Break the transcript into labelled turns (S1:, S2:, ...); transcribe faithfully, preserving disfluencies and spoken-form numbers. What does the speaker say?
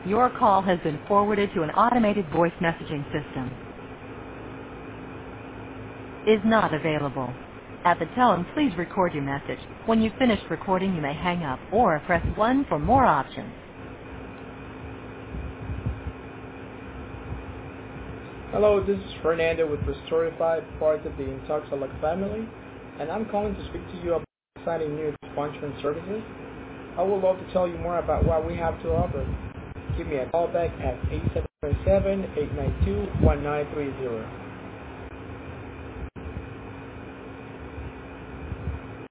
S1: Your call has been forwarded to an automated voice messaging system. Is not available. At the tone, please record your message. When you've finished recording, you may hang up or press one for more options.
S2: Hello, this is Fernando with Restorify, part of the Intoxalog family, and I'm calling to speak to you about exciting new expungement services. I would love to tell you more about what we have to offer. Give me a call back at eight seven seven, eight nine two, one nine three zero.